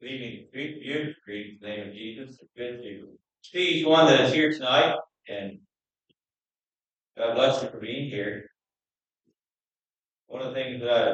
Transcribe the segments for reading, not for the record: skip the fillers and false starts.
Leading you, greet the name of Jesus. It's good to see each one that is here tonight, and God bless you for being here. One of the things that I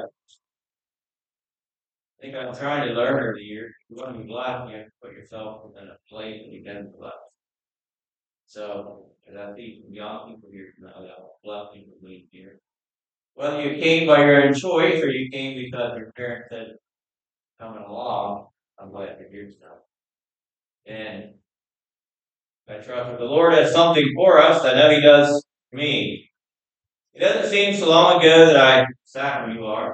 think I'm trying to learn over the years, if you want to be blessed, you have to put yourself in a place that you can be blessed. So, as I see some young people here tonight, I'm blessed you for being here. Whether you came by your own choice or you came because your parents said coming along, I'm glad you're here tonight. And I trust that the Lord has something for us. I know He does for me. It doesn't seem so long ago that I sat where you are.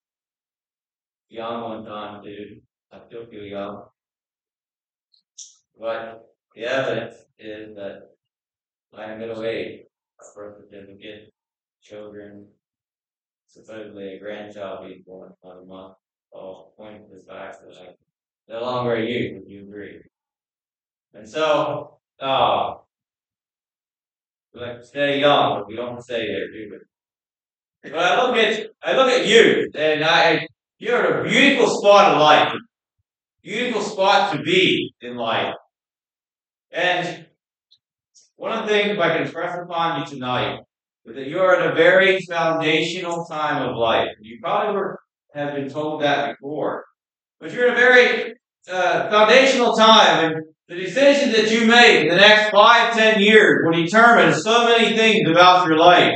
Young one time, too. I still feel young. But the evidence is that I am middle aged. A birth certificate, children, supposedly a grandchild being born in a month, all point to the fact that I'm no longer a youth. Would you agree? And so, we like to stay young, but we don't stay there, do we? But I look at you, and you're in a beautiful spot in life, beautiful spot to be in life. And one of the things, if I can impress upon you tonight, is that you're at a very foundational time of life. You probably have been told that before, but you're in a very foundational time, and the decisions that you make in the next 5, 10 years will determine so many things about your life.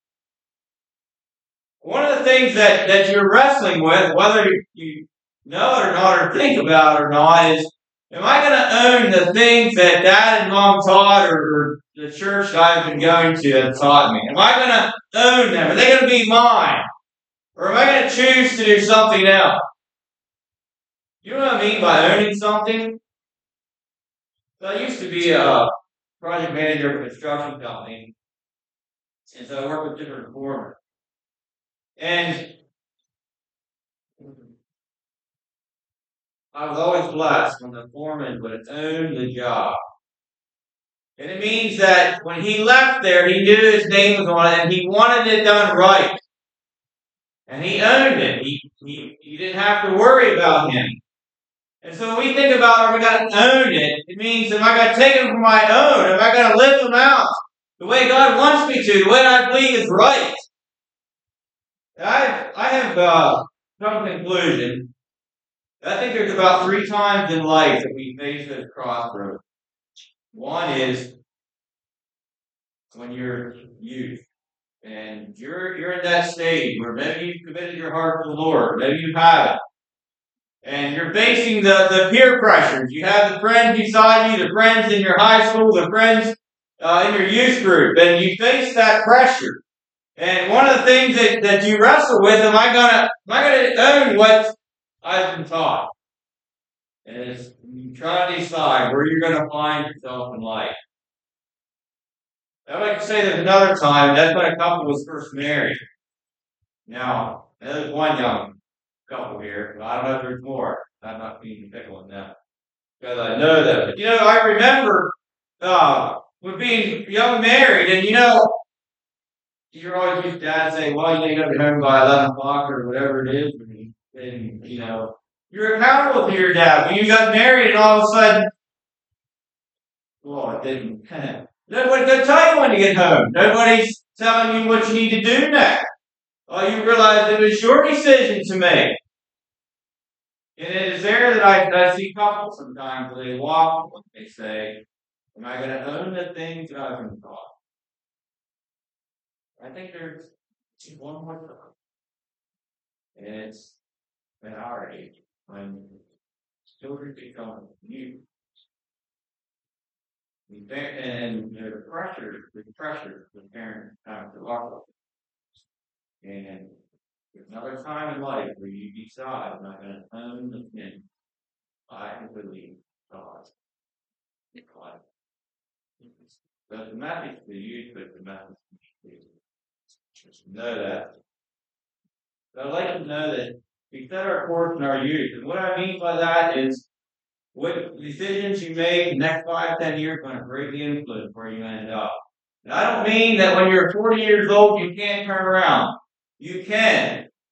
One of the things that you're wrestling with, whether you know it or not, or think about it or not, is, am I going to own the things that Dad and Mom taught, or the church that I've been going to has taught me? Am I going to own them? Are they going to be mine? Or am I going to choose to do something else? You know what I mean by owning something? So I used to be a project manager of a construction company, and so I worked with different foremen. And I was always blessed when the foreman would own the job. And it means that when he left there, he knew his name was on it, and he wanted it done right. And he owned it. He didn't have to worry about him. And so when we think about, are we going to own it, it means, am I going to take them for my own? Am I going to live them out the way God wants me to, the way I believe is right? I have come to the conclusion. I think there's about 3 times in life that we face this crossroads. One is when you're youth, and you're in that stage where maybe you've committed your heart to the Lord, maybe you haven't, and you're facing the peer pressures. You have the friends beside you, the friends in your high school, the friends in your youth group, and you face that pressure. And one of the things that you wrestle with, am I gonna own what I've been taught? And it's you try to decide where you're going to find yourself in life. I'd like to say there's another time, that's when a couple was first married. Now, there's one young couple here, but I don't know if there's more. I'm not being pickle on that. Because I know that. But, I remember with being young married, and you're always used to dad saying, well, you got to be home by 11 o'clock or whatever it is. And you're accountable to your dad. When you got married, and all of a sudden, well, it didn't. Nobody's going to tell you when to get home. Nobody's telling you what you need to do next. All you realize it was your decision to make. And it is there that I see couples sometimes where they walk and they say, am I going to own the things that I've been taught? I think there's one more time. And it's at our age, when children become youth. And the pressure the parents have to offer. And there's another time in life where you decide, I'm not going to own the thing I believe God. But the message to you, but the message to you. Just know that. But I'd like to know that we set our course in our youth. And what I mean by that is what decisions you make in the next 5, 10 years are going to greatly influence where you end up. And I don't mean that when you're 40 years old you can't turn around. You can.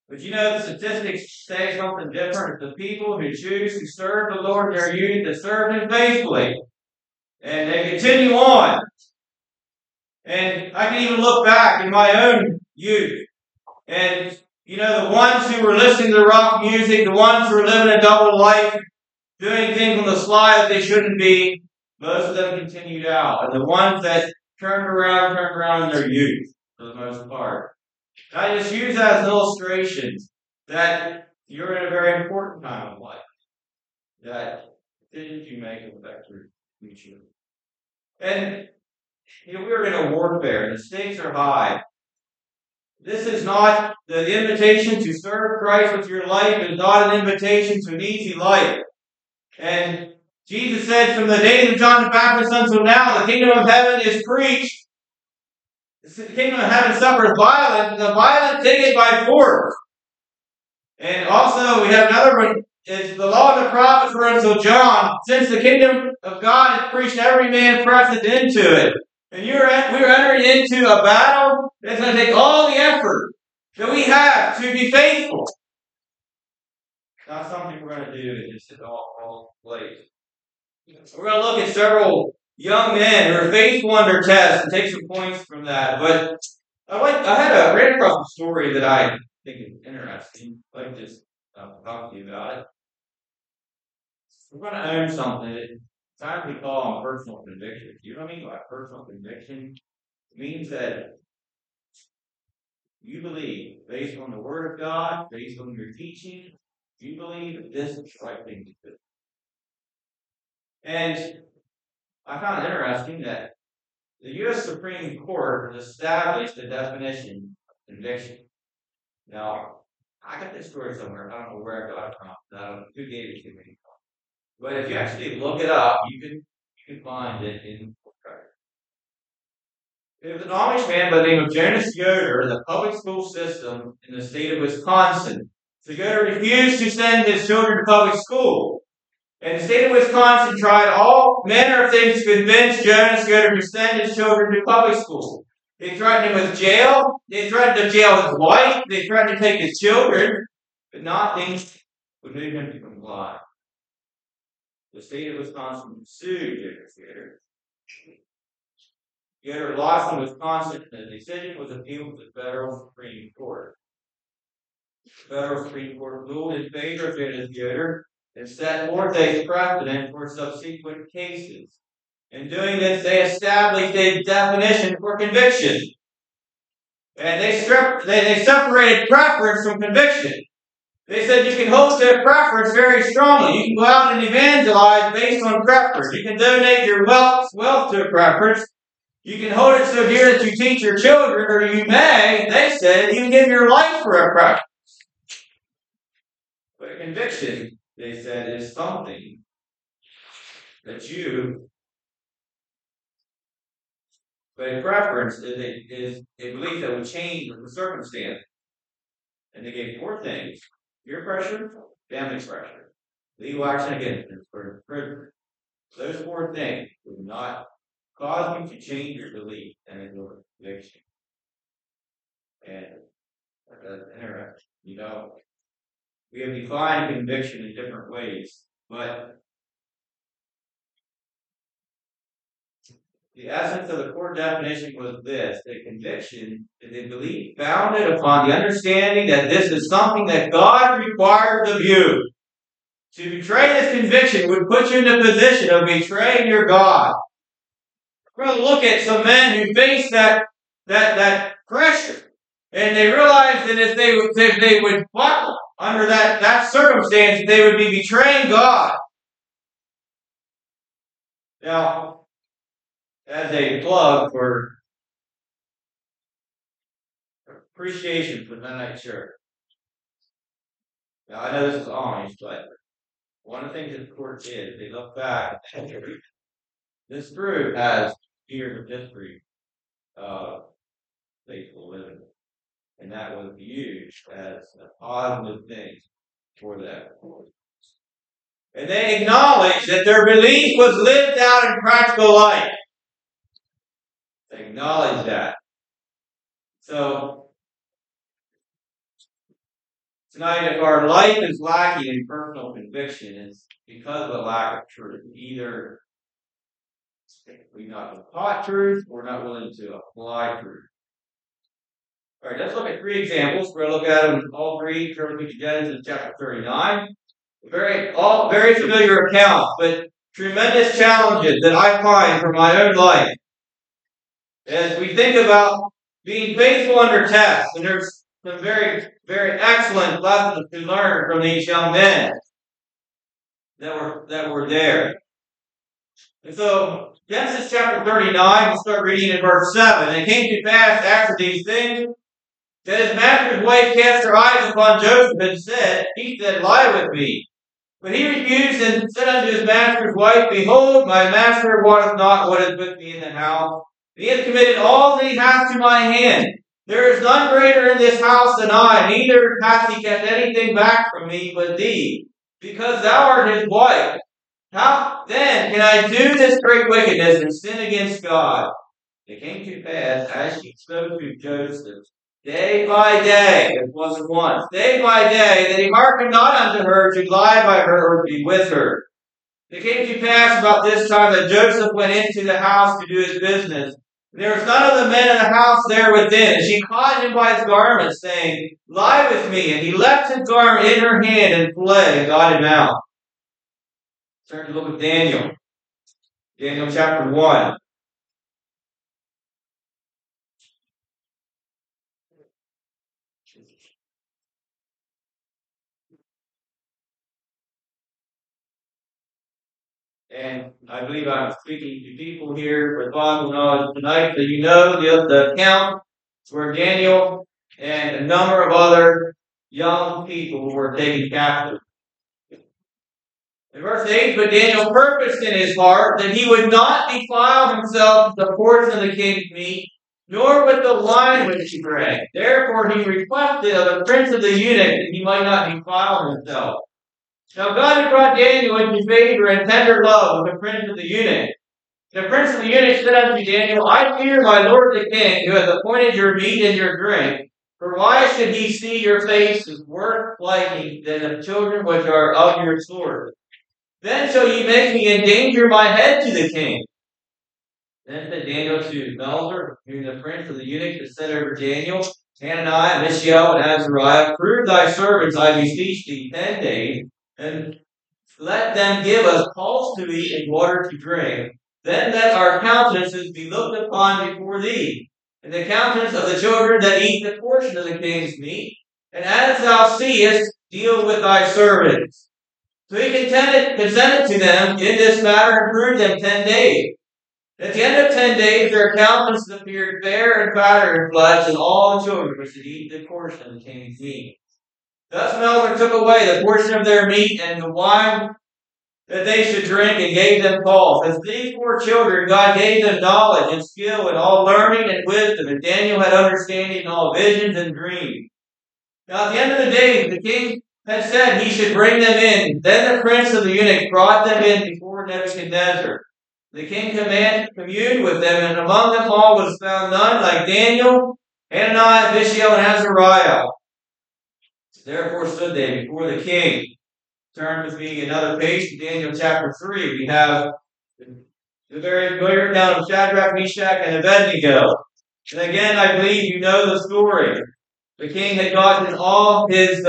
But you know, the statistics say something different. The people who choose to serve the Lord in their youth, that serve Him faithfully, and they continue on. And I can even look back in my own youth, and you know, the ones who were listening to rock music, the ones who were living a double life, doing things on the sly that they shouldn't be, most of them continued out. And the ones that turned around in their youth, for the most part. And I just use that as an illustration that you're in a very important time of life. That decisions you make affect your future. And you know, we're in a warfare, and the stakes are high. This is not the invitation to serve Christ with your life, is not an invitation to an easy life. And Jesus said, from the days of John the Baptist until now, the kingdom of heaven is preached. The kingdom of heaven suffers violence, and the violent take it by force. And also, we have another one. It's the law and the prophets were until John. Since the kingdom of God is preached, every man presseth into it. And we're entering into a battle that's going to take all the effort that we have to be faithful. It's not something we're going to do and just sit all place. We're going to look at several young men who are faithful under test and take some points from that. But I ran across a story that I think is interesting. I'd like to just talk to you about it. We're going to own something that sometimes we call personal conviction. You know what I mean by personal conviction? It means that you believe, based on the Word of God, based on your teaching, you believe that this is the right thing to do. And I found it interesting that the U.S. Supreme Court has established the definition of conviction. Now, I got this story somewhere. I don't know where I got it from. I don't know who gave it to me. But if you actually look it up, you can find it in the record. It was an Amish man by the name of Jonas Yoder in the public school system in the state of Wisconsin. So Yoder refused to send his children to public school. And the state of Wisconsin tried all manner of things to convince Jonas Yoder to send his children to public school. They threatened him with jail. They threatened to jail his wife. They threatened to take his children. But nothing would move him to comply. The state of Wisconsin sued Jonas Yoder. Yoder lost in Wisconsin, and the decision was appealed to the federal Supreme Court. The federal Supreme Court ruled in favor of Jonas Yoder and set forth a precedent for subsequent cases. In doing this, they established a definition for conviction. And they separated preference from conviction. They said you can hold to a preference very strongly. You can go out and evangelize based on preference. You can donate your wealth to a preference. You can hold it so dear that you teach your children, or you may, they said, even give your life for a preference. But a conviction, they said, is something that you. But a preference is a belief that will change with the circumstance. And they gave 4 things: peer pressure, family pressure, legal action against them, or prison. Those 4 things would not cause you to change your belief and your conviction. And that's interesting. You know, we have defined conviction in different ways, but the essence of the court definition was this: that conviction is a belief founded upon the understanding that this is something that God requires of you. To betray this conviction would put you in the position of betraying your God. We're going to look at some men who face that pressure, and they realize that if they would buckle under that circumstance, they would be betraying God. Now, as a plug for appreciation for the Mennonite Church. Now, I know this is Amish, but one of the things that the court did, they look back at this group has years of history of faithful living. And that was used as a positive thing for that. And they acknowledged that their belief was lived out in practical life. They acknowledged that. So, tonight, if our life is lacking in personal conviction, it's because of a lack of truth. Either we're not taught truth or not willing to apply truth. All right, let's look at three examples. We're going to look at them all three. Turn to Genesis chapter 39. All very familiar accounts, but tremendous challenges that I find for my own life as we think about being faithful under test. And there's some very, very excellent lessons to learn from these young men that were there. And so, Genesis chapter 39, we'll start reading in verse 7. And it came to pass after these things that his master's wife cast her eyes upon Joseph and said, he said, lie with me. But he refused and said unto his master's wife, behold, my master wotteth not what is with me in the house. And he hath committed all that he hath to my hand. There is none greater in this house than I, neither hath he kept anything back from me but thee, because thou art his wife. How then can I do this great wickedness and sin against God? It came to pass, as she spoke to Joseph, day by day, it wasn't once, day by day, that he hearkened not unto her to lie by her or to be with her. It came to pass about this time that Joseph went into the house to do his business. And there was none of the men in the house there within. And she caught him by his garment, saying, lie with me. And he left his garment in her hand and fled and got him out. Turn to look at Daniel. Daniel chapter 1. And I believe I'm speaking to people here with Bible knowledge tonight that you know the account where Daniel and a number of other young people were taken captive. In verse 8, but Daniel purposed in his heart that he would not defile himself with the portion of the king's meat, nor with the wine which he drank. Therefore he requested of the prince of the eunuchs that he might not defile himself. Now God had brought Daniel into favor and tender love with the prince of the eunuchs. The prince of the eunuchs said unto Daniel, I fear my lord the king, who hath appointed your meat and your drink. For why should he see your faces worth liking than the children which are of your sword? Then shall ye make me endanger my head to the king. Then said Daniel to Melzer, whom the prince of the eunuchs had set over Daniel, Hananiah, Mishael, and Azariah, prove thy servants, I beseech thee, 10 days, and let them give us pulse to eat and water to drink. Then let our countenances be looked upon before thee, and the countenance of the children that eat the portion of the king's meat. And as thou seest, deal with thy servants. So he consented to them in this matter and proved them 10 days. At the end of 10 days, their countenances appeared fair and fatter in flesh, and all the children which did eat the portion of the king's meat. Thus Melzer took away the portion of their meat and the wine that they should drink, and gave them pulse. As these poor children, God gave them knowledge and skill and all learning and wisdom, and Daniel had understanding in all visions and dreams. Now at the end of the days, the king had said he should bring them in. Then the prince of the eunuchs brought them in before Nebuchadnezzar. The king communed with them, and among them all was found none like Daniel, Hananiah, Mishael, and Azariah. Therefore stood they before the king. Turn with me another page to Daniel chapter 3. We have the very familiar account of Shadrach, Meshach, and Abednego. And again, I believe you know the story. The king had gotten all his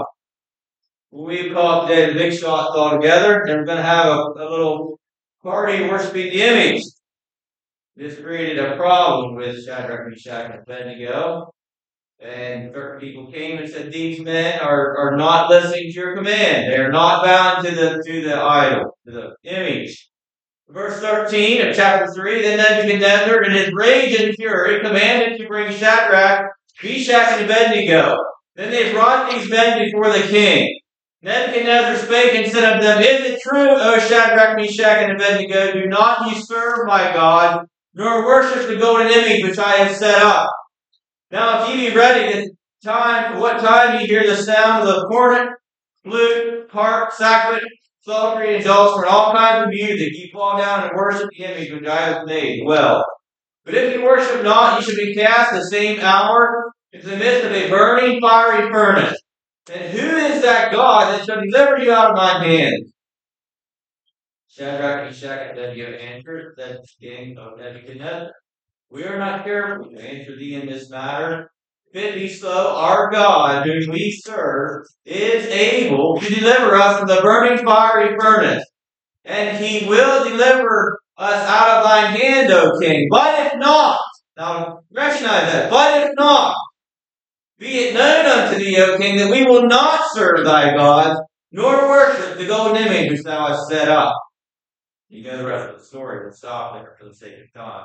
what we call today the big shots all together. They were going to have a little party worshiping the image. This created a problem with Shadrach, Meshach, and Abednego. And certain people came and said, these men are not listening to your command. They are not bound to the idol, to the image. Verse 13 of chapter 3, then Nebuchadnezzar in his rage and fury commanded to bring Shadrach, Meshach, and Abednego. Then they brought these men before the king. Nebuchadnezzar spake and said unto them, is it true, O Shadrach, Meshach, and Abednego, do not ye serve my God, nor worship the golden image which I have set up? Now if ye be ready, what time ye hear the sound of the cornet, flute, harp, sackbut, psaltery, and dulcimer, and all kinds of music, ye fall down and worship the image which I have made. Well, but if ye worship not, ye shall be cast the same hour into the midst of a burning fiery furnace. And who is that God that shall deliver you out of my hand? Shadrach, Meshach, and Abednego answered the king of Nebuchadnezzar, we are not careful to answer thee in this matter. If it be so, our God, whom we serve, is able to deliver us from the burning fiery furnace, and he will deliver us out of thine hand, O king. But if not, now recognize that, but if not, be it known unto thee, O king, that we will not serve thy gods, nor worship the golden image which thou hast set up. You know the rest of the story. We'll stop there for the sake of time.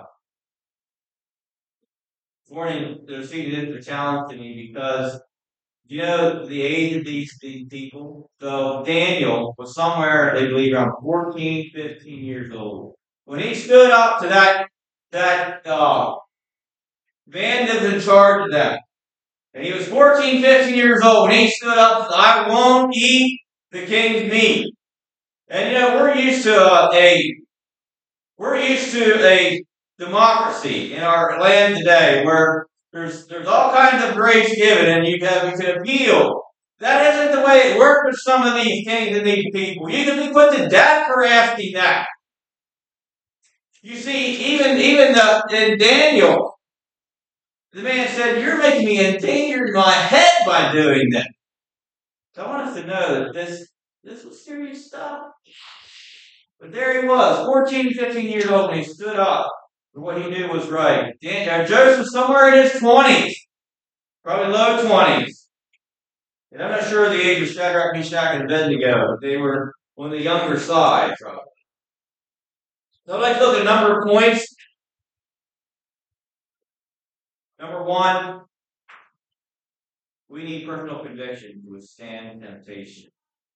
This morning, there's a challenge to me because you know the age of these people? So Daniel was somewhere, they believe, around 14, 15 years old. When he stood up to that man that was in charge of them, and he was 14, 15 years old, when he stood up and said, I won't eat the king's meat. And you know, we're used to a democracy in our land today where there's all kinds of grace given and we can appeal. That isn't the way it worked with some of these kings and these people. You can be put to death for asking that. You see, even in Daniel, the man said, you're making me endanger my head by doing that. So I want us to know that this was serious stuff. But there he was, 14, 15 years old, and he stood up for what he knew was right. Joseph, somewhere in his 20s, probably low 20s. And I'm not sure the age of Shadrach, Meshach, and Abednego, but they were on the younger side, probably. So I'd like to look at a number of points. Number one, we need personal conviction to withstand temptation.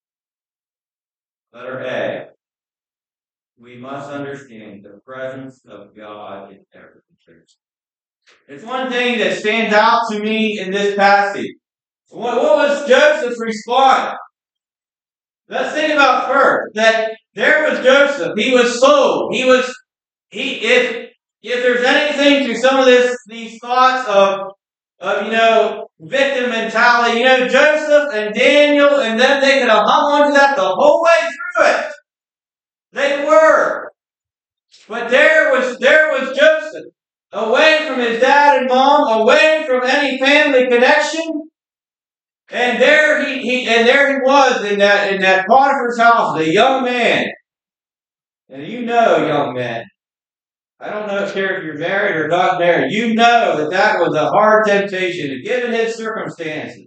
Letter A. We must understand the presence of God in every church. It's one thing that stands out to me in this passage. What was Joseph's response? Let's think about first that there was Joseph. He was sold. If there's anything to some of these thoughts of victim mentality, Joseph and Daniel and them, they could have hung on to that the whole way through it. They were. But there was Joseph, away from his dad and mom, away from any family connection. And there he was in that Potiphar's house, a young man. And young man, I don't care if you're married or not married, you know that was a hard temptation, given his circumstances.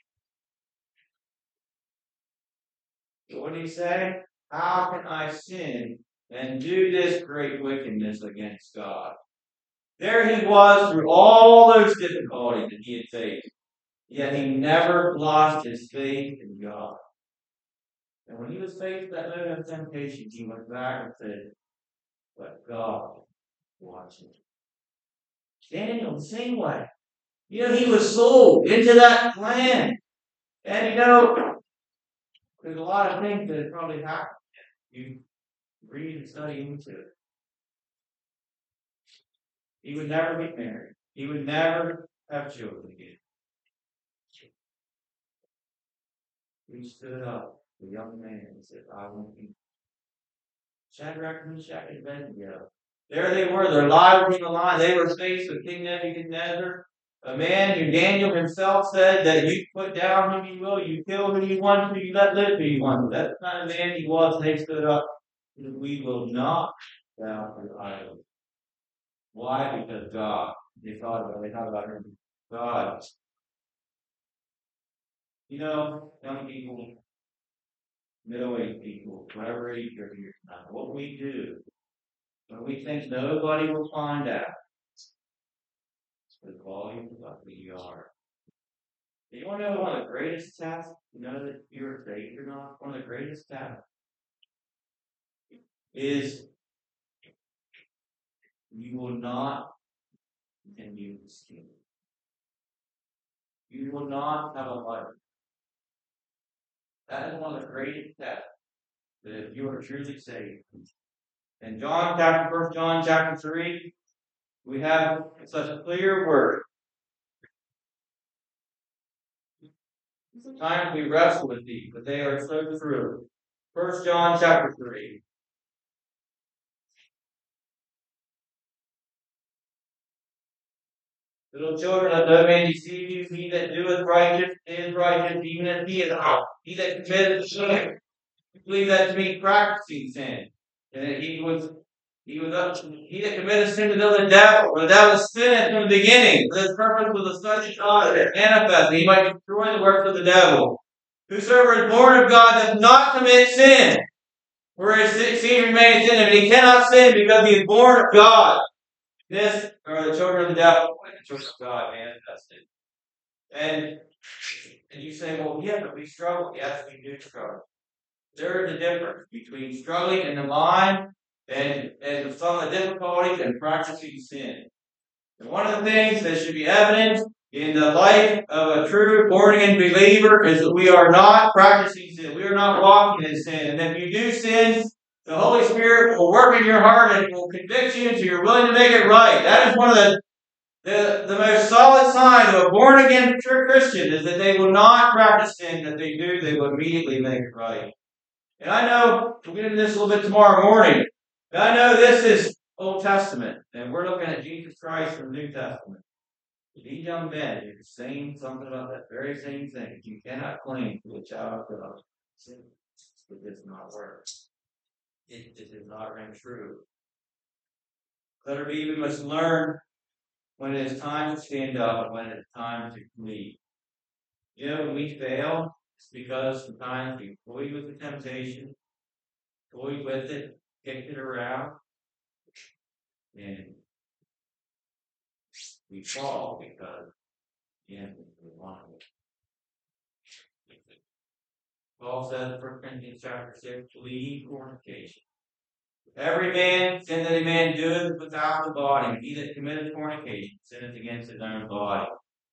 So what did he say? How can I sin and do this great wickedness against God? There he was through all those difficulties that he had faced. Yet he never lost his faith in God. And when he was faced with that moment of temptation, he went back and said, but God watching. Daniel, the same way. He was sold into that plan. And there's a lot of things that probably happened. You read and study into it. He would never get married. He would never have children again. He stood up, the young man, and said, I won't eat. Shadrach, Meshach, and Abednego. There they were, their lives were on the line. They were faced with King Nebuchadnezzar, a man who Daniel himself said that you put down whom you will, you kill who you want to, you let live who you want to. That's the kind of man he was. They stood up. We will not bow to idols. Why? Because God. They thought about him. God. Young people, middle-aged people, whatever age you're here tonight, what we do when we think nobody will find out, the volume of who you are. Do you want to know one of the greatest tests? That you're saved or not? One of the greatest tests is you will not continue to steal. You will not have a life. That is one of the greatest tests. That if you are truly saved. In 1 John chapter 3, we have such a clear word. Sometimes we wrestle with these, but they are so true. 1 John chapter 3. Little children, let no man deceive you. He that doeth righteous is righteous, even as he is out. He that committeth sin, believe that to be practicing sin. And that he that committed sin to know the devil, for the devil sinned from the beginning. For this purpose was the Son of God manifest, that he might destroy the works of the devil. Whosoever is born of God does not commit sin, for his seed remains in him, and he cannot sin because he is born of God. This are the children of the devil, and the children of God manifested. And you say, well, yeah, but we struggle. Yes, we do struggle. There is a difference between struggling in the mind and some of the difficulties and practicing sin. And one of the things that should be evident in the life of a true born-again believer is that we are not practicing sin. We are not walking in sin. And if you do sin, the Holy Spirit will work in your heart and will convict you until you're willing to make it right. That is one of the most solid sign of a born-again true Christian is that they will not practice sin. If they do, they will immediately make it right. And I know, we'll get into this a little bit tomorrow morning, but I know this is Old Testament, and we're looking at Jesus Christ from the New Testament. These young men are saying something about that very same thing. You cannot claim to be a child of God. It does not work. It does not ring true. Letter B, we must learn when it is time to stand up and when it is time to flee. You know, when we fail, it's because sometimes we toy with the temptation, toy with it, kicked it around, and we fall because again we want it. Paul says in 1 Corinthians chapter 6, flee fornication. Every man sin that a man doeth without the body, and he that committeth fornication sinneth against his own body.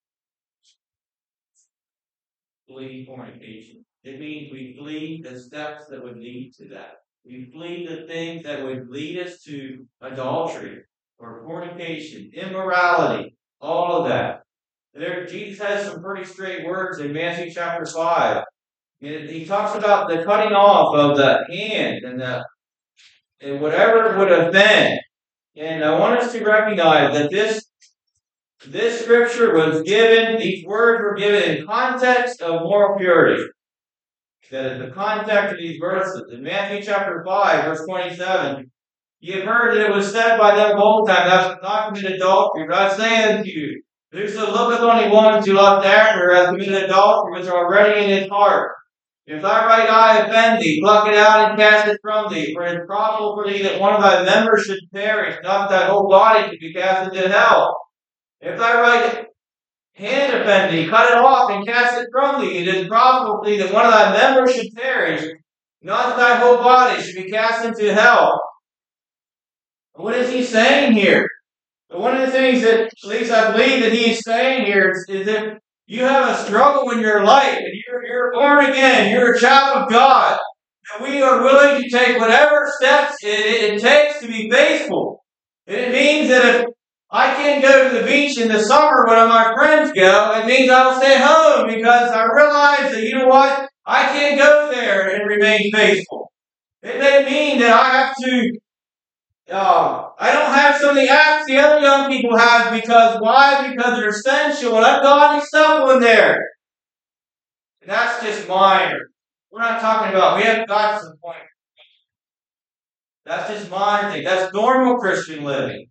Flee fornication. It means we flee the steps that would lead to that. We flee the things that would lead us to adultery or fornication, immorality, all of that. There, Jesus has some pretty straight words in Matthew chapter 5. He talks about the cutting off of the hand and whatever it would have been. And I want us to recognize that this scripture was given, these words were given in context of moral purity. That is the context of these verses. In Matthew chapter 5, verse 27, you have heard that it was said by them of old time, thou shalt not commit adultery. But I say unto you, whoso looketh on any woman to lust after her hath committed adultery which are already in his heart. If thy right eye offend thee, pluck it out and cast it from thee. For it is profitable for thee that one of thy members should perish, not that thy whole body should be cast into hell. If thy right hand offend thee, cut it off and cast it from thee. It is profitable for thee that one of thy members should perish, not that thy whole body should be cast into hell. What is he saying here? One of the things that, at least I believe that he's saying here is if you have a struggle in your life and you're born again, you're a child of God, and we are willing to take whatever steps it takes to be faithful. And it means that if I can't go to the beach in the summer when my friends go, it means I'll stay home because I realize that, you know what, I can't go there and remain faithful. It may mean that I have to I don't have some of the acts the other young people have because why? Because they're sensual and ungodly stuff in there. And that's just minor. We're not talking about, we haven't got to the point. That's just minor thing. That's normal Christian living.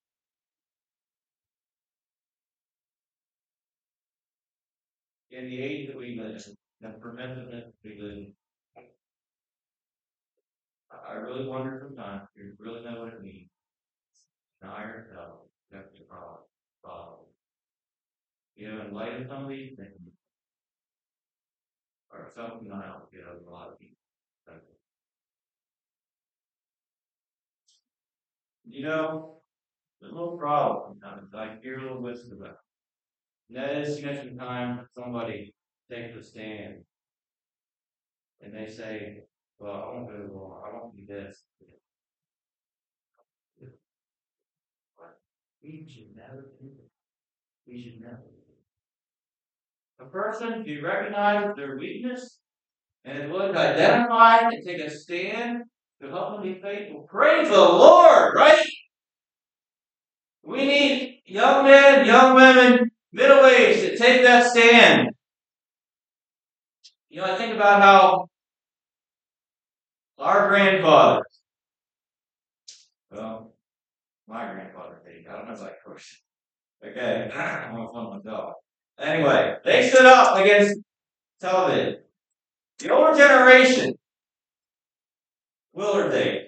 In the age that we live in, the preventiveness we live in. I really wonder sometimes if you really know what it means. Deny yourself, accept the cross, follow. You know, in light of some of these things, or self-denial, you know, a lot of people. You know, the little problem sometimes, I hear a little whisper about. And that is, you know, sometimes somebody takes a stand and they say, well, I won't go to war, I won't do this. What? We should never do it. We should never do it. A person who recognizes their weakness and is willing to identify and take a stand to help them be faithful. Praise the Lord, right? We need young men, young women, middle age to take that stand. I think about how our grandfathers, well, my grandfather did. I don't know about yours. Okay, I'm gonna phone my dog. Anyway, they stood up against television. The older generation, Willard Day,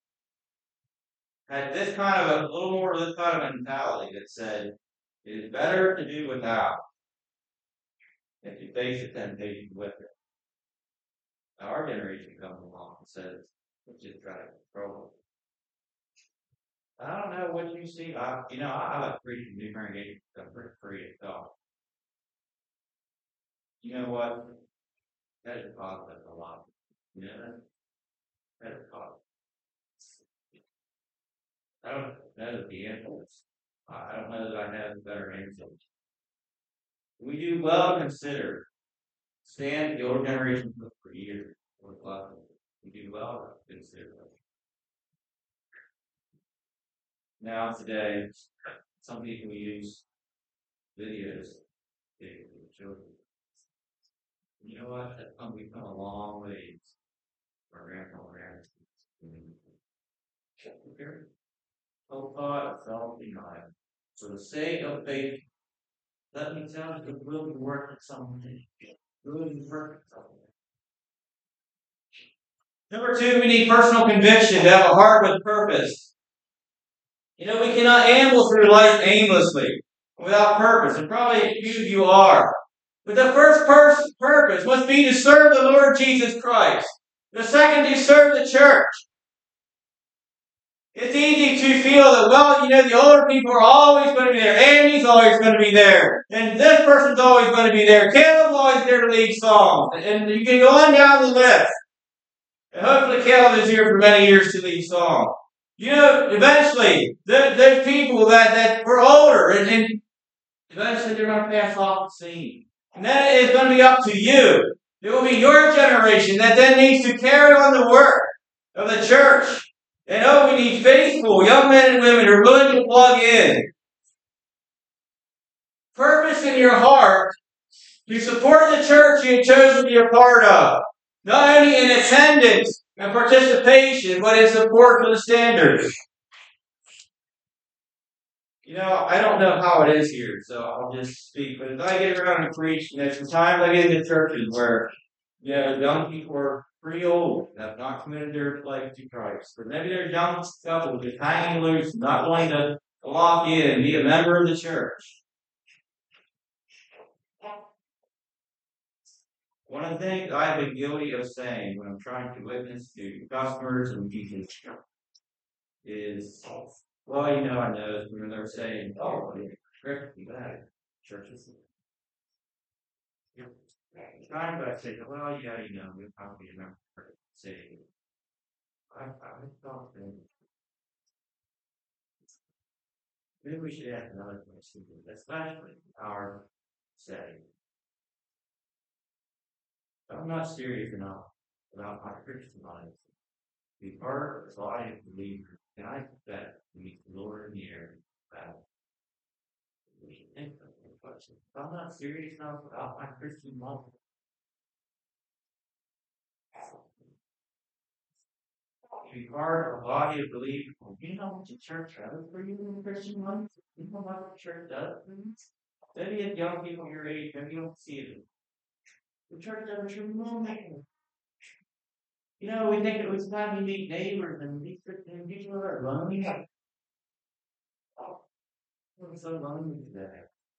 had this kind of a little more of this kind of mentality that said it is better to do without than to face the temptation with it. Now our generation comes along and says, let's just try to control it. I don't know what you see. I like preaching new congregations. I'm pretty free of thought. You know what? That is positive a lot. You know that? That is positive. I don't know the answers. I don't know that I have a better answer. We do well to consider stand the older generation for years or less. We do well to consider them. Now today, some people use videos to children. You know what? We've come a long ways. Our grandparents. Whole thought of self-denial. For the sake of faith, let me tell you, it will be worth it someday. It will be worth it someday. Number two, we need personal conviction to have a heart with purpose. We cannot amble through life aimlessly, without purpose, and probably a few of you are. But the first purpose must be to serve the Lord Jesus Christ. The second, to serve the church. It's easy to feel that, the older people are always going to be there. Andy's always going to be there. And this person's always going to be there. Caleb's always there to lead songs. And you can go on down the list. And hopefully Caleb is here for many years to lead songs. Eventually, there's people that were older, and eventually they're going to pass off the scene. And then it's going to be up to you. It will be your generation that then needs to carry on the work of the church. And we need faithful young men and women who are willing to plug in. Purpose in your heart to support the church you have chosen to be a part of. Not only in attendance and participation, but in support for the standards. I don't know how it is here, so I'll just speak. But as I get around and preach, sometimes I get into churches where, young people are pretty old, have not committed their life to Christ. But maybe they're young couple just hanging loose, not wanting to lock in and be a member of the church. One of the things I've been guilty of saying when I'm trying to witness to customers and people is, I know when they're saying, Christian, bad churches. Time but I say, we probably remember saying, I thought that maybe we should add another question, especially our setting. I'm not serious enough about my Christian life to be part of the body of believers, and I bet we meet the Lord in the air that we should think of the question. I'm not serious enough about my Christian life. To be part of a body of believers. You know what the church does for you in the Christian life? You know what the church does for you? Maybe if young people your age, maybe you don't see it. The church does a tremendous. We think it was time to meet neighbors and these people are lonely. We're so lonely today.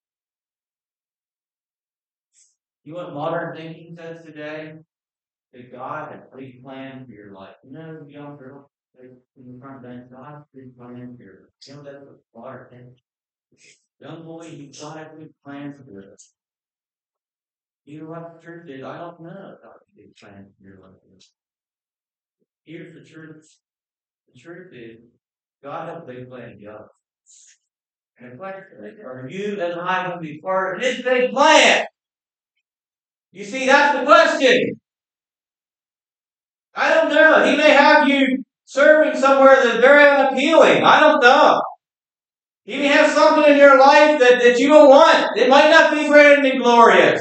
You know what modern thinking says today? That God had a pre-planned for your life. Young girl, in the front bench, God pre-planned for your life. That's what modern thinking. Young boy, God had a pre-planned for your life. You know what the church did? I don't know God had a plan for your life. Here's the truth. The truth is, God has a big plan for us. And the question is, are you and I going to be part of His big plan? You see, that's the question. I don't know. He may have you serving somewhere that's very unappealing. I don't know. He may have something in your life that you don't want. It might not be grand and glorious.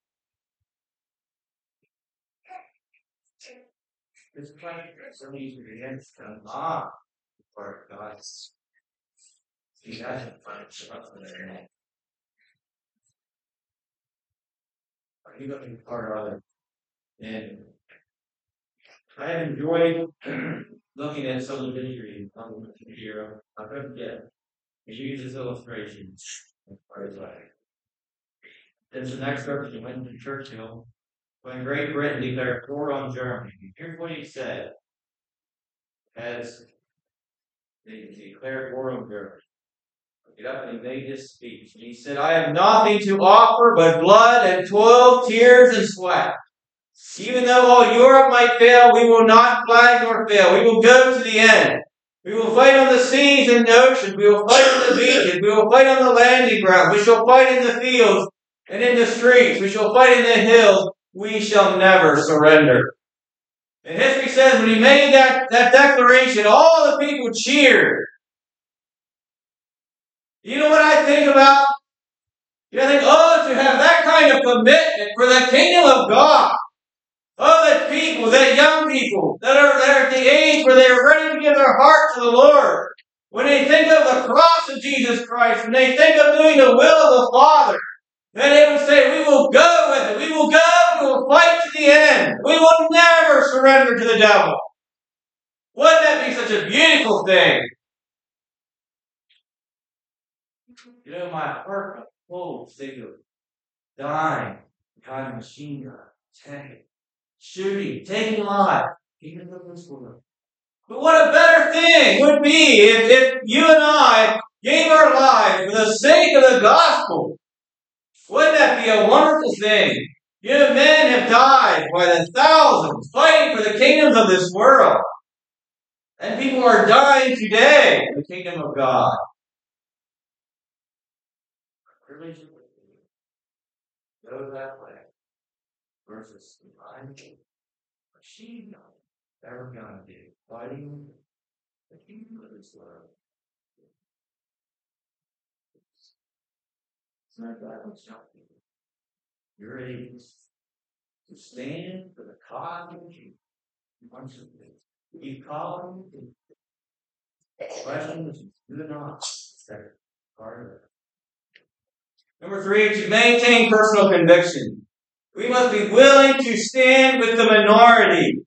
This question is so easy to answer. For God. See, that's a fun stuff there. Are you looking for other? And I have enjoyed looking at some of the imagery on the computer. I couldn't get. He uses illustrations. There's an excerpt from Winston Churchill when Great Britain declared war on Germany. Here's what he said as they declared war on Germany. He got up and he made this speech. And he said, I have nothing to offer but blood and toil, tears and sweat. Even though all Europe might fail, we will not flag nor fail. We will go to the end. We will fight on the seas and the oceans. We will fight on the beaches. We will fight on the landing ground. We shall fight in the fields and in the streets. We shall fight in the hills. We shall never surrender. And history says when he made that declaration, all the people cheered. You know what I think about? You think, to have that kind of commitment for the kingdom of God. That people, that young people, that are at the age where they are ready to give their heart to the Lord. When they think of the cross of Jesus Christ, when they think of doing the will of the Father, then they would say, we will go with it. We will go, we will fight to the end. We will never surrender to the devil. Wouldn't that be such a beautiful thing? You know, my heart got full think of dying behind a machine gun, tank, shooting, taking life, even though this world. But what a better thing would be if you and I gave our lives for the sake of the gospel. Wouldn't that be a wonderful thing? You know, men have died by the thousands fighting for the kingdoms of this world. And people are dying today in the kingdom of God. Religion go that way versus divine machine gun. Ever gonna do fighting the kingdom of this world. It's not that much something. You're able to stand for the cause of Jesus. You call him. The question is, do not. That's part of it. Number 3, to maintain personal conviction. We must be willing to stand with the minority.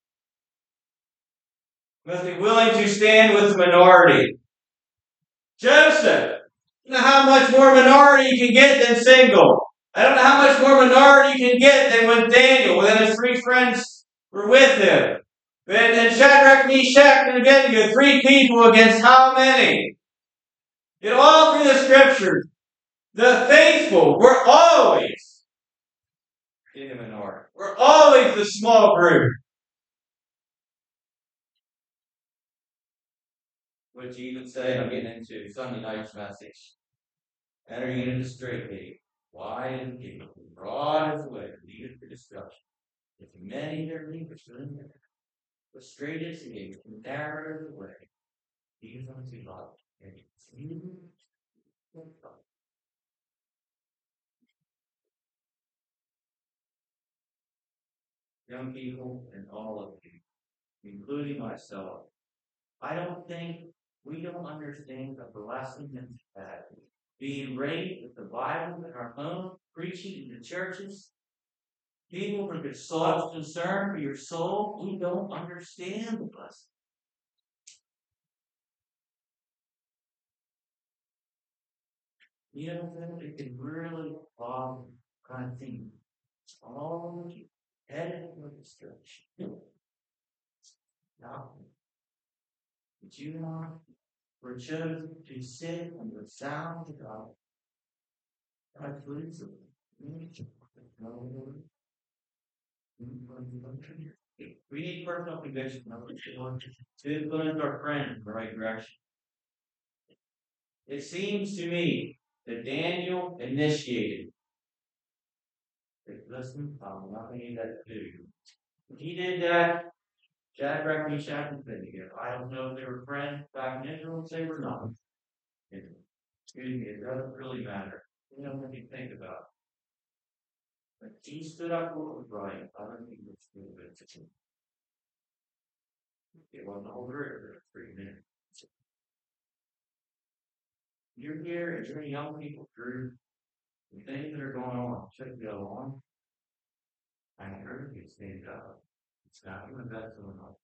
We must be willing to stand with the minority. Joseph, I don't know how much more minority you can get than single. I don't know how much more minority you can get than with Daniel, when his 3 friends were with him. And Shadrach, Meshach, and Abednego, 3 people against how many? All through the scriptures, the faithful were always in the minority. We're always the small group. What Jesus say, I'm getting into Sunday night's message. Entering into the straight gate, wide is the gate, broad is the way, leadeth to destruction. If many there be which go in there, but straight is the gate, and narrow is the way, leadeth unto life, and few will find. Young people and all of you, including myself, I don't think we don't understand the blessing that being raised with the Bible in our own preaching in the churches. People with their souls concern for your soul, we don't understand the blessing. You know, it can really kind of thing. It's all headed for destruction. Now, but you and I were chosen to sit under the sound of God. God please them. We need personal conviction. To influence our friends in the right direction. It seems to me that Daniel initiated Listen, nothing he had to do. If he did that, Shadrach, Meshach, and Abednego, I don't know if they were friends back in Israel, they were not. Excuse me, it doesn't really matter. You know, when you think about it. But he stood up for what was right. I don't think it's good. It wasn't over it for 3 minutes. You're here and you're a young people group. The things that are going on should go on. I encourage you to stand up. It's not even best going on.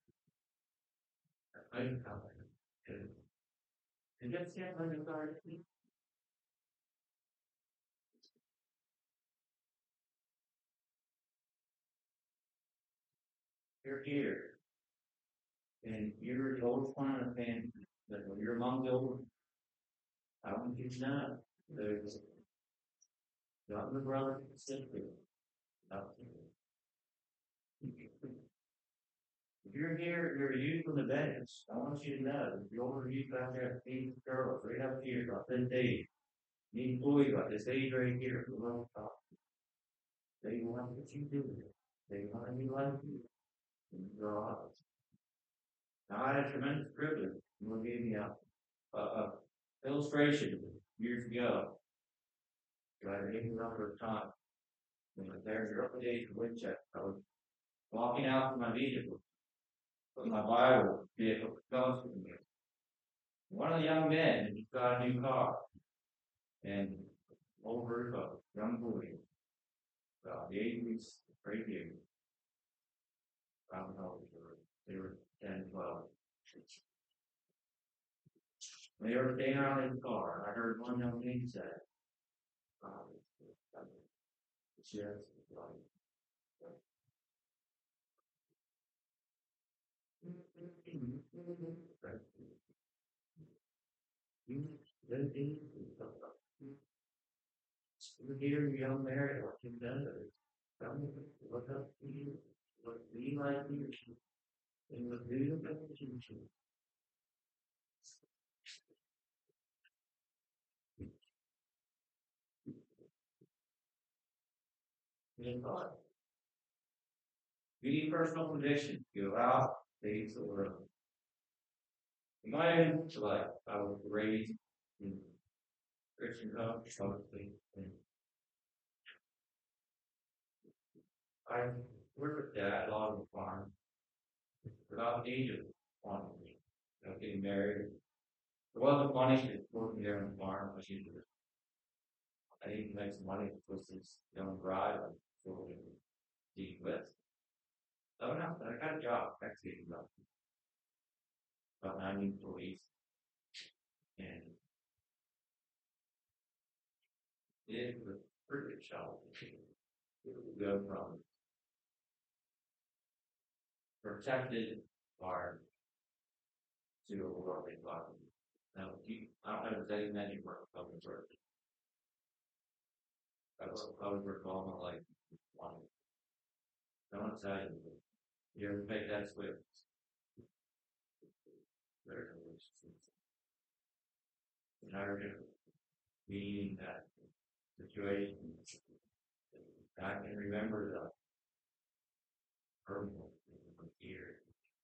I think and just stand on your guard. You're here. And you're the oldest one in the family. That when you're among the old, I don't think you know. There's younger brother, sister. If you're here, you're a youth on the bench. I want you to know, the older youth out there, these girls, right up here, about this age, these boys about this age right here, who love talk. They want what you do. They want to be like you. And grow up. Now, I had a tremendous privilege. You gave me a illustration years ago. I had a number of times. When there's early days of Winchester, I was walking out to my vehicle, with my Bible vehicle goes with me. One of the young men, he got a new car, and over a young boy, the age was pretty young. I don't know, they were 10, 12. They were staying around in the car, and I heard one young man say, it's just like, here, young Mary, what you done? Look up to you, look be like you, and look do the best you can. In God. You need personal conviction. Go out, face the world. In my own life, I was raised in Christian home, obviously, and I worked with dad a lot on the farm. About the age of 20, getting married. It wasn't money to working there on the farm, but I didn't make some money with this young bride for deep with. So now I got a job, actually, about 90 employees, and it was a pretty good job. It would go from protected farm to a working farm. Now, I don't know if there's any many work public work. I was public work all my life. One. Don't tell you. You ever make that switch? There's a and I remember being in that situation. I can remember the purple here.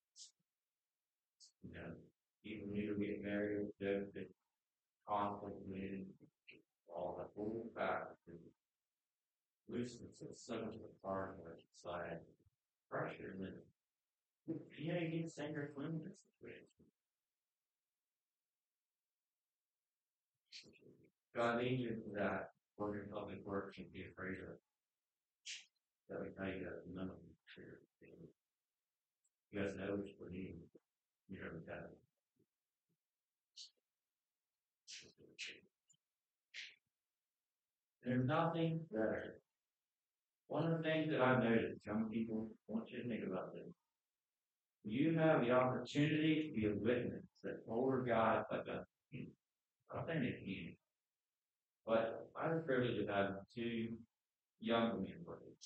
You know, even when you were getting married, the conflict with all the whole fact and looseness of so much of the part of the side pressure and then you know you need to send your twin in this situation. God leads you to that work in public work and be afraid of that we tell you that none of them sure. You guys know what you need. You know that. There's nothing better. One of the things that I've noticed, young people, I want you to think about this. You have the opportunity to be a witness that older guys like a authentic you. But I have the privilege of having two young men working.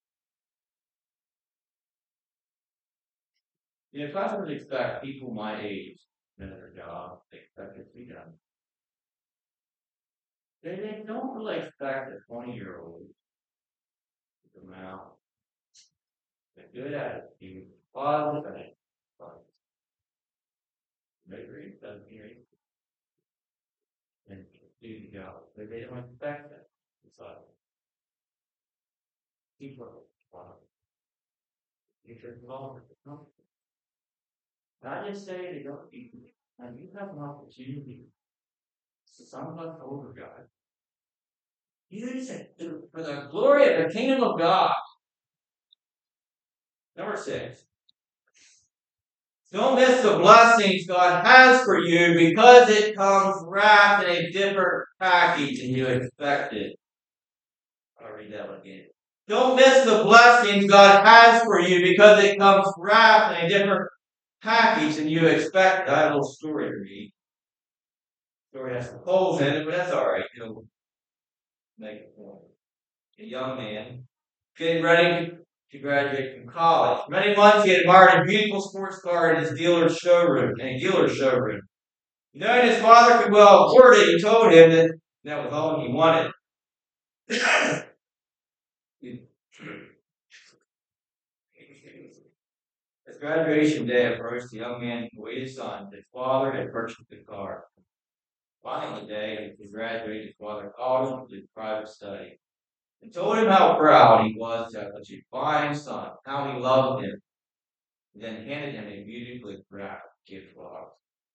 You know, customers expect people my age in their job, they expect it to be done. They don't really expect a 20-year-old Come out. A good attitude. Positive attitude. Maybe it doesn't hear you. And do the job. But they don't expect that. It's like people. You should involve it. I just say to young people, and you have an opportunity. Some of us older guys. Use it for the glory of the kingdom of God. Number 6. Don't miss the blessings God has for you because it comes wrapped in a different package than you expected. I'll read that one again. Don't miss the blessings God has for you because it comes wrapped in a different package than you expected. I have a little story to read. The story has some holes in it, but that's all right. It'll make it point. A young man getting ready to graduate from college. For many months, he admired a beautiful sports car in his dealer's showroom. Knowing his father could well afford it, he told him that that was all he wanted. As graduation day approached, the young man awaited his son. His father had purchased the car. Finally, the day he graduated, his father called him to his private study and told him how proud he was to have such a fine son, how he loved him. He then handed him a beautifully wrapped gift box.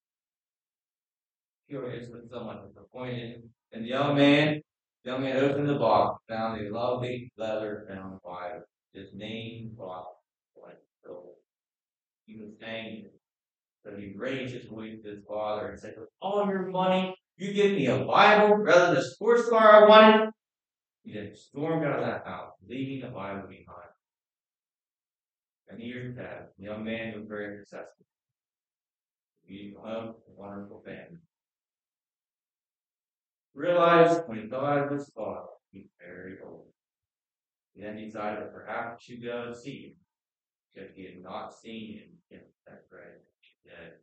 Curious when someone was appointed, and the young man opened the box, found a lovely leather-bound Bible. His name was like silver. He was angry, so he raised his voice to his father and said, "With all your money, you give me a Bible rather than the sports car I wanted." He then stormed out of that house, leaving the Bible behind. And years passed. The young man was very successful. Beautiful home, a wonderful family. Realized when he thought of his father, he was very old. He then decided that perhaps he should go and see him, because he had not seen him since that day.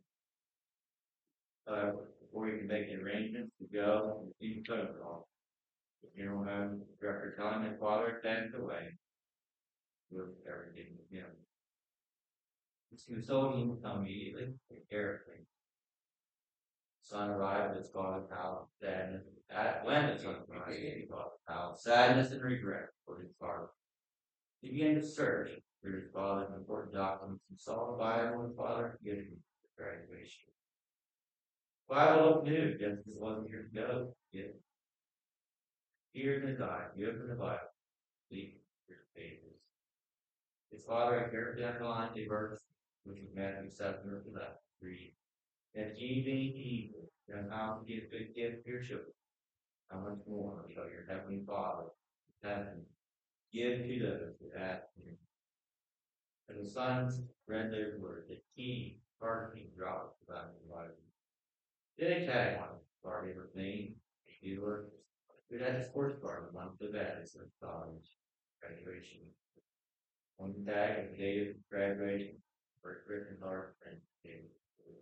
Before he could make the arrangements to go and see the phone call, the funeral home director telling his father had passed away, with everything with him. He was told he would come immediately, take care of things. Son arrived at his father's house, sadness. When the son arrived at his father's house, sadness and regret for his father. He began to search for his father's important documents and saw the Bible his father had given him for graduation. The Bible looked new, just as it was years ago. Yet, tears in his eyes, he opened the Bible, leafed through the pages. His father had carefully underlined a verse, which was Matthew 7 or 11. Read. That ye being evil, know how to give good gifts to your children, how much more shall your heavenly Father heaven give to those who ask him. And the sons read those words, the key hardly dropped about the Bible. Then a tag on it, party of name, dealer, who had a sports car a month of that is their college graduation. One tag of the date of graduation, first written our friend David.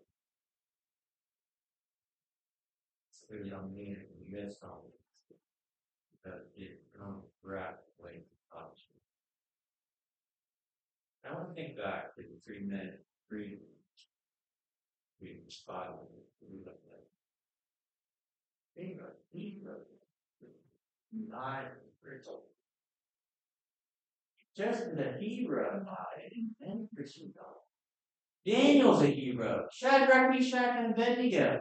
So young man, you missed all this because it comes rapidly college. I want to think back to the 3 minute reading Bible we looked at. He wrote nine spiritual. Just the hero died and Christian God. Daniel's a hero. Shadrach, Meshach, and Abednego.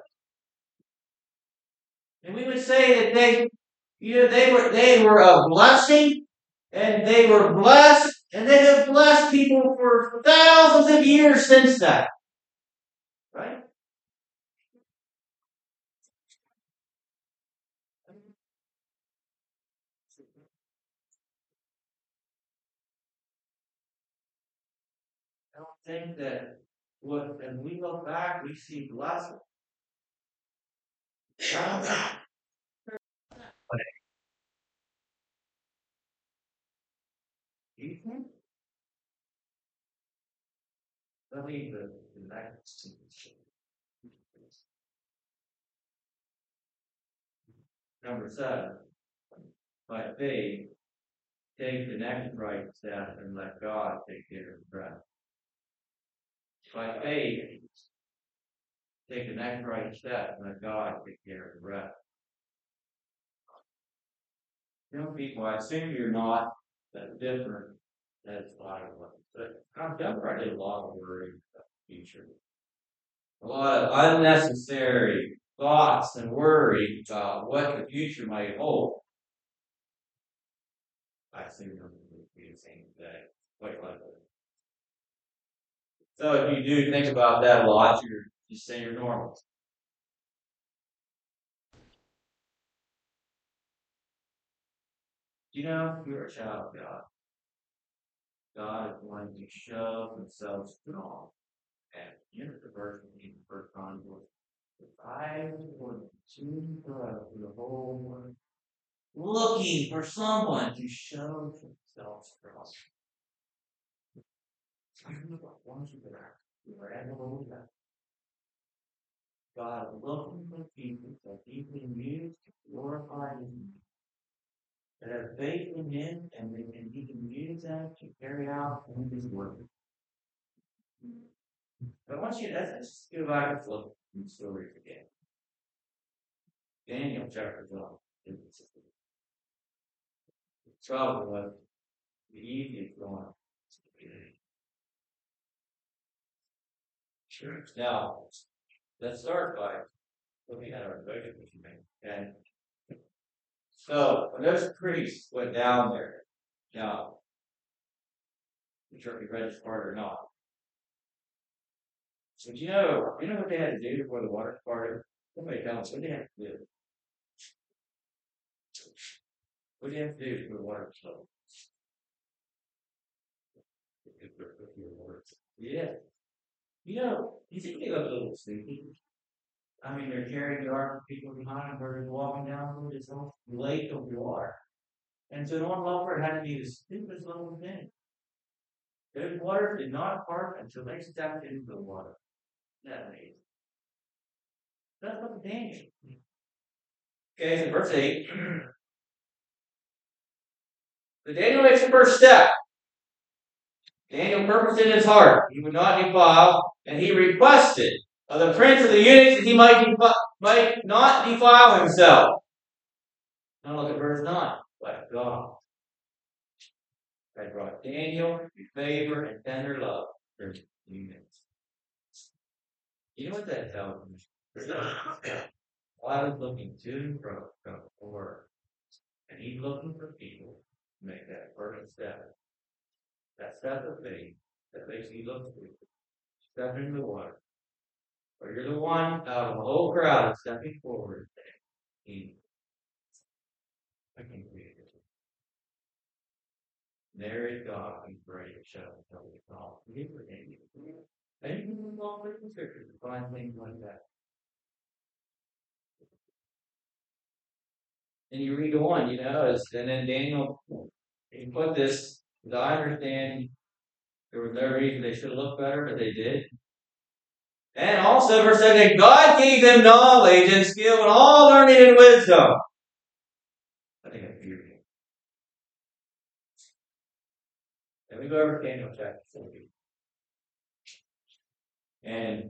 And we would say that they were a blessing, and they were blessed, and they have blessed people for thousands of years since that. Right? I don't think that when we look back, we see blessing. Do you think? Let me the next. Number 7. By faith, take the next right step and let God take care of the rest. By faith, take the next right step and let God take care of the rest. Young people, I assume you're not that different as a lot of us. But I've done a lot of worry about the future. A lot of unnecessary thoughts and worry about what the future might hold. I assume you're going to be the same today, quite likely. So if you do think about that a lot, you say you're normal. You know, you're a child of God. God is going to show himself strong. And here's the verse in the first Chronicles. I was soon for the whole world, looking for someone to show himself strong. I remember once we were at the Lord. God looking for people that he can use to glorify his name. That have faith in him and he can use them to carry out his work. But I want you to let's go back and flip the story again. Daniel chapter 12. Trouble was the easiest one. Sure. Now, let's start by looking at our budget. Okay. So when those priests went down there, now, I'm sure if you read this part or not. So do you know what they had to do before the water parted? Somebody tell us what they had to do. What do you have to do for the water to flow? Yeah. You think they look a little stupid? I mean, they're carrying the ark of people behind them, or they're walking down through this whole lake of water. And so Norm Lover had to be the stupidest little thing. Those waters did not part until they stepped into the water. That amazing. That's what the Daniel. Okay, so verse 8. So Daniel makes the first step. Daniel purposed in his heart he would not defile, and he requested of the prince of the eunuchs that he might not defile himself. Now look at verse 9. But God had brought Daniel to favor and tender love for the eunuchs. You know what that tells me? God is looking to and fro for, and he's looking for people to make that first step. That step of faith that makes you look to step into the water. Or you're the one out of the whole crowd stepping forward saying, I can create it. There is God who's ready to show until we call. And you can move all the scriptures to find things like that. And you read on, and then Daniel, he put this, as I understand, there was no reason they should have looked better, but they did. And also, verse 7, God gave them knowledge and skill and all learning and wisdom. I think I fear you. Then we go over to Daniel chapter 40. And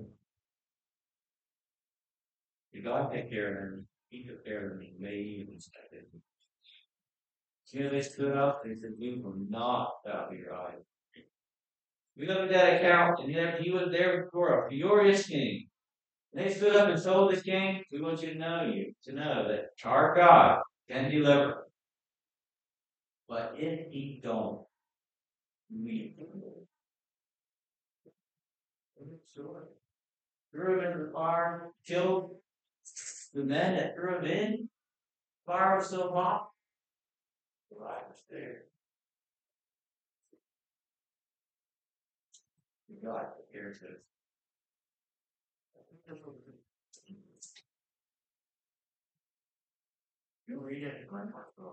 did God take care of them? He took care of them. He made them expected. They stood up and said, "We will not bow your eyes." We look at that account, and he was there before a furious king. And they stood up and told the king, "We want you to know that our God can deliver. But if he don't, we threw him into the fire, killed the men that threw him in. Fire was so hot, the light was there. God cares us. You read it, and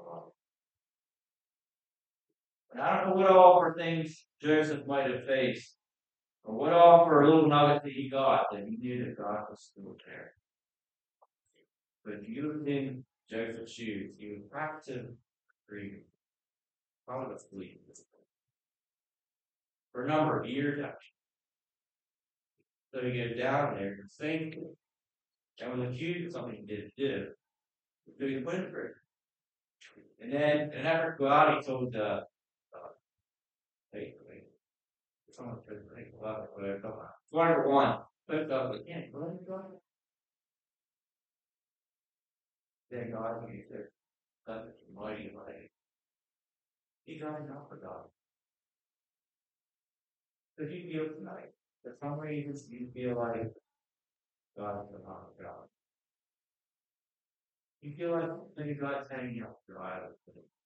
I don't know what all for things Joseph might have faced, or what all for a little nugget that he got that he knew that God was still there. But if you was in Joseph's shoes, he would practice freedom. probably was believing this for a number of years actually. So you go down there and think, and was accused of something he didn't do. So he put in prison. And then in an effort to go out, he told hey, someone said, hey, whatever, whatever one, put up again, go ahead and go. Then God, he said, that's mighty mighty. He tried not for God. So you feel tonight, for some reasons you feel like God is not God. You feel like maybe God's hanging out your eyes.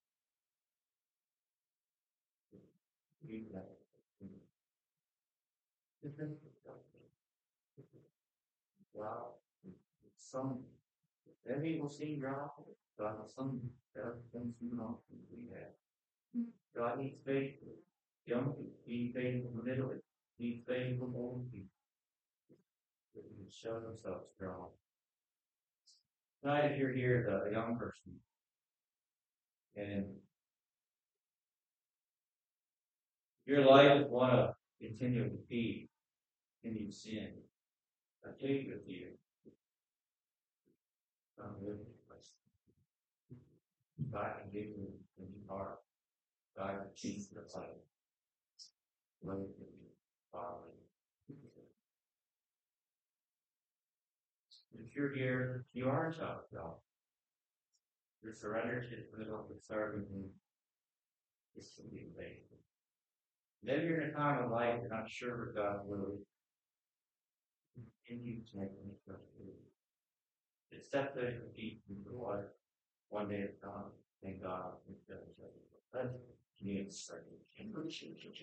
Wow. Some every will see God, but some things do not we have. God needs faith. Young people need faith in the middle. Need faith from old people. They can show themselves strong. Tonight, if you're here, a young person, and your life is one of continual defeat, continued sin, I take with you. God can give you a new heart. God can change your life. Let it be following. If you're here, you are a child of God. You're surrendered to His will, you're serving Him. It's to be faithful. Maybe you're in a time of life you're not sure what God will continue to make any trust you. Accept those feet from the water. One day of time, thank God. That's me.